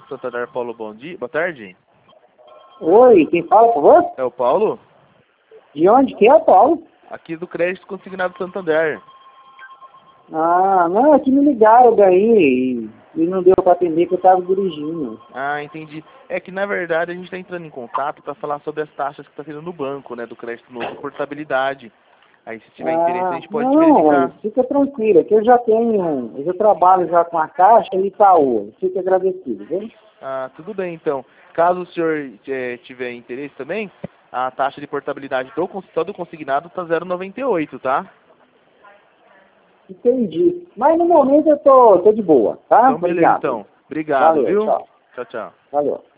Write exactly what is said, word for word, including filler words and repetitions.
Santander, Paulo, bom dia. Boa tarde. Oi, quem fala, por favor? É o Paulo? De onde que é, Paulo? Aqui do Crédito Consignado Santander. Ah, não, aqui me ligaram daí e, e não deu para atender que eu estava dirigindo. Ah, entendi. É que, na verdade, a gente está entrando em contato para falar sobre as taxas que está tendo no banco, né, do crédito novo, portabilidade. Aí, se tiver interesse, a Ah, gente pode te não, verificar. fica tranquilo, que eu já tenho, eu já trabalho já com a Caixa e Itaú, fica agradecido, viu? Ah, tudo bem, então. Caso o senhor eh, tiver interesse também, a taxa de portabilidade do, cons- só do consignado está zero vírgula noventa e oito, tá? Entendi. Mas no momento eu tô, tô de boa, tá? Então, beleza, Obrigado. então. Obrigado, Valeu, viu? tchau. Tchau, tchau. Valeu.